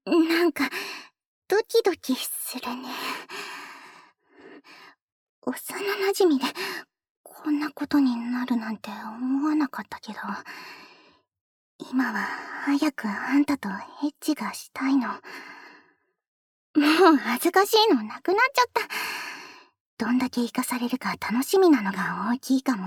なんか、ドキドキするね。幼馴染で、こんなことになるなんて思わなかったけど、今は早くあんたとエッチがしたいの。もう恥ずかしいのなくなっちゃった。どんだけ生かされるか楽しみなのが大きいかも。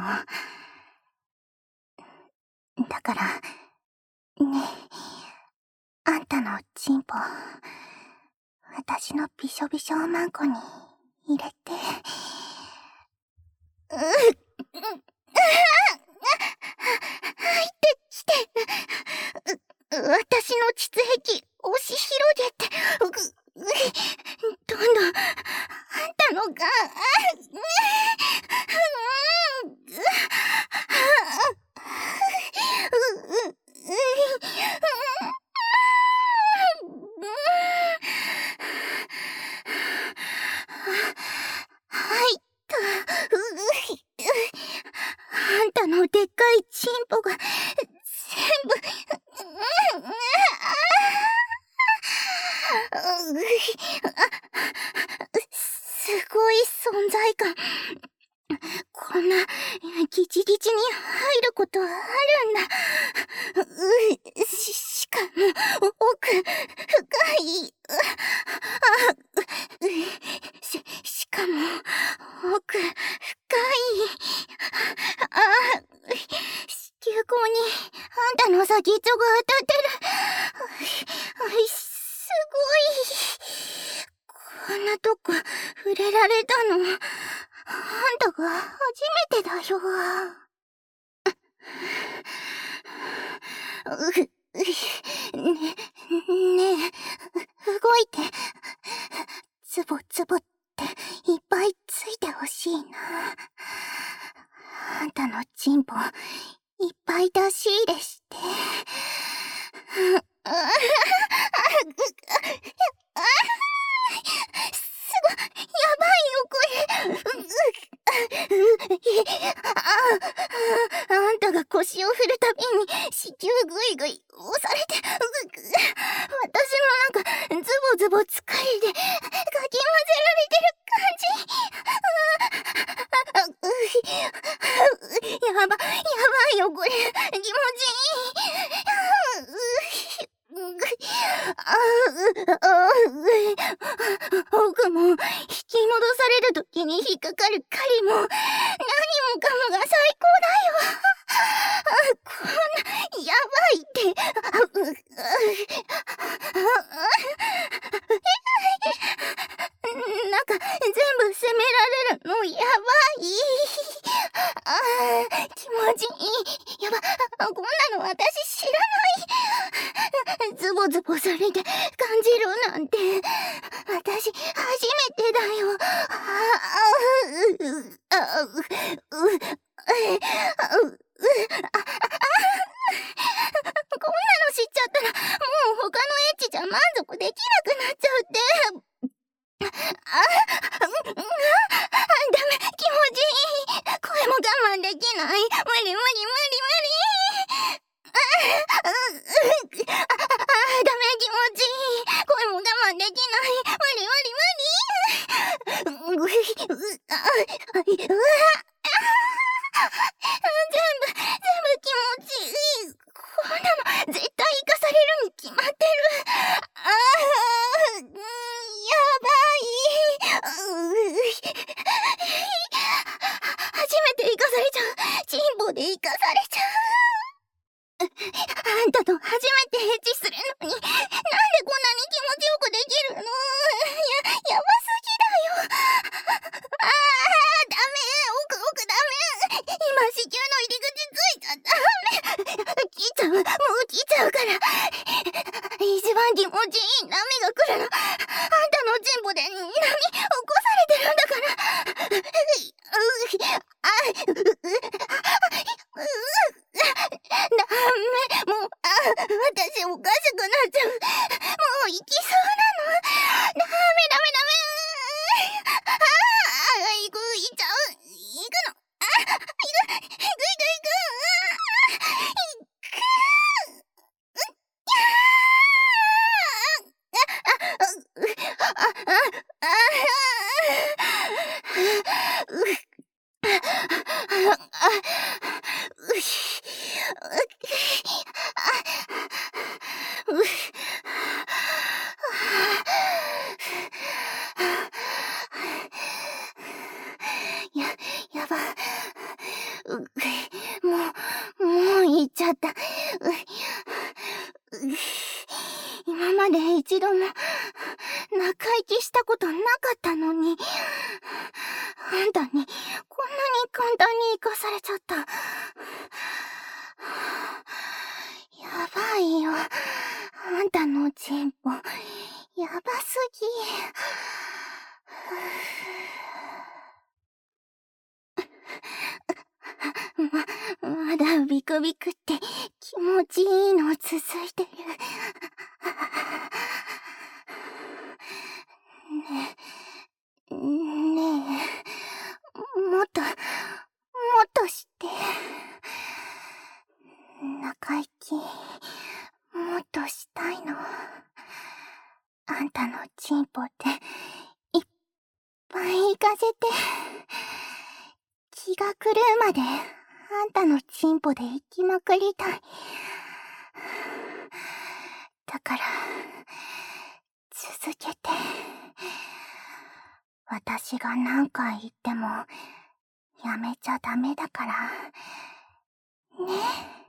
だから、ねえ、あんたのチンポ、私のびしょびしょおまんこに入れて。入ってきて。私の膣壁、押し広げて。どんどん、あんたのが、はいと、あんたのでっかいチンポが、全部、すごい存在感。こんな、ギチギチに入ることあるんだ。しかも、奥、深い。しかも、奥、深い。子宮口に、あんたの先っちょが当たってる。すごい。こんなとこ、触れられたの、あんたが初めてだよ。ねえ、動いて。ズボズボっていっぱいついてほしいな。あんたのチンポ、いっぱい出し入れして。やばいよ、これ。あんたが腰を振るたびに、子宮ぐいぐい押されて、私のなんか、ズボズボ疲れで、かき混ぜられてる感じ。やばいよ、これ。気持ちいい。奥も、引き戻されるときに引っかかる狩りも、何もかもが最高だよ。こんな、やばいって。なんか、全部責められるの、やばい。気持ちいい。やば、こんなの私知らない。ズボズボされて感じるなんて、私初めてだよ。こんなの知っちゃったら、もう他のエッチじゃ満足できなくなっちゃうって。ダメ、気持ちいい。声も我慢できない。無理。ダメ、気持ちいい。声も我慢できない。無理。全部気持ちいい。こんなの絶対生かされるに決まってる。やばい。初めて生かされちゃう。チンポで生かされちゃう。あんたと初めてエッチするのに、なんでこんなに気持ちよくできるの？やばすぎだよ。ダメ。奥ダメ。今子宮の入り口ついちゃった。切っちゃう。もう切っちゃうから。一番気持ちいい波が来るの。あんたのチンポで波起こされてるんだから。ダメ。もう、私おかしくなっちゃう。もう行きそうなの。ダメ。行っちゃう。行くの。行く。 今まで一度も中息したことなかったのに、あんたにこんなに簡単に生かされちゃった。やばいよ。あんたのチンポ、やばすぎ。まだビクビクって気持ちいいの続いてる。ねえ、もっとして。中息、もっとしたいの。あんたのチンポっていっぱい行かせて。気が狂うまであんたのチンポで行きまくりたい。だから続けて。私が何回言ってもやめちゃダメだからね。